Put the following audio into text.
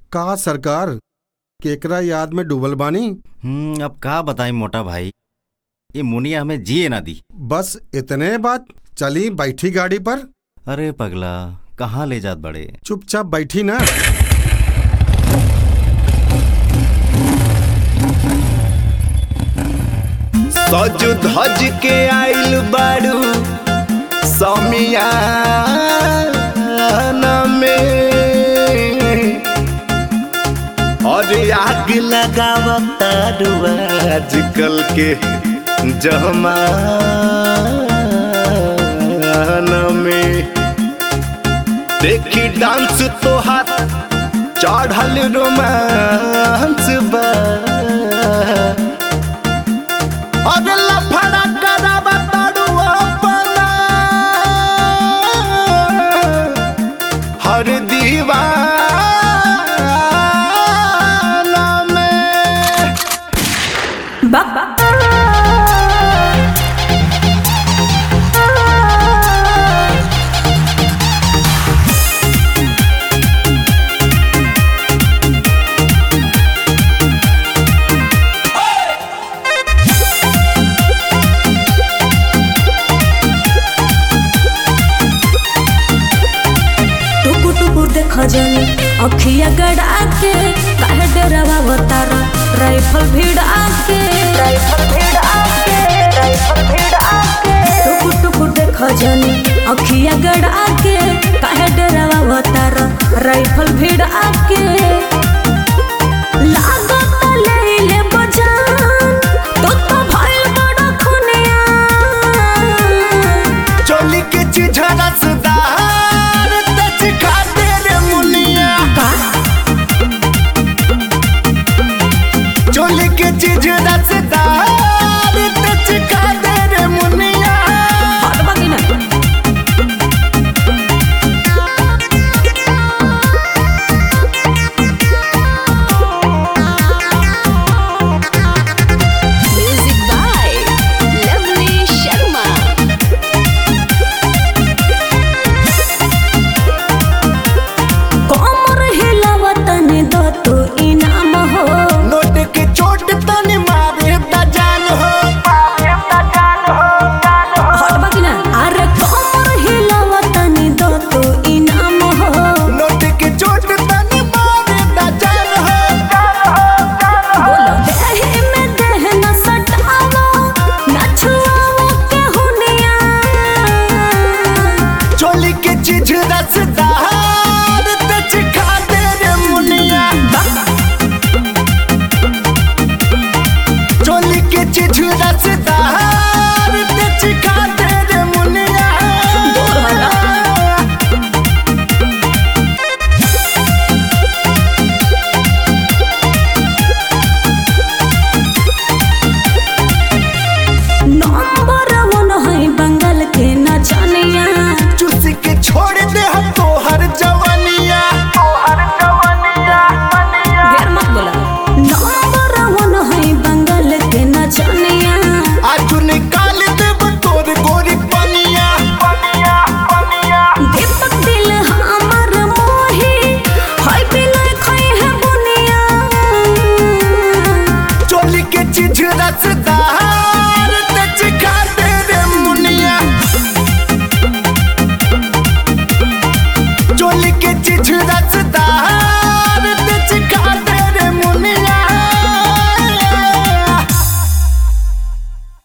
का सरकार केकरा याद में डूबल बानी। अब का बताई मोटा भाई, ये मुनिया हमें जिए ना दी। बस इतने बात, चली बैठी गाड़ी पर। अरे पगला, कहाँ ले जात बड़े? चुपचाप बैठी ना। सज धज के आइल बाड़ू समियाना में और आग लगावतारू आजकल के जमाना में। देखी डांस तोहार चढ़ल रोमांस बा और लफड़ा करावतारू अपना हर दीवाना में। खजनी अखिया गड़ा के काहे डरावा बतारा, राइफल भिड़ा के टुकुर टुकुर देख जनी अखिया गड़ा के काहे डरावा बतारा, राइफल भिड़ा के लागत ले ले बजान तो भइल बड़ा खुनिया। चोली के चिझरा सदार तच खाते रे मुनिया, चोली के चिझरा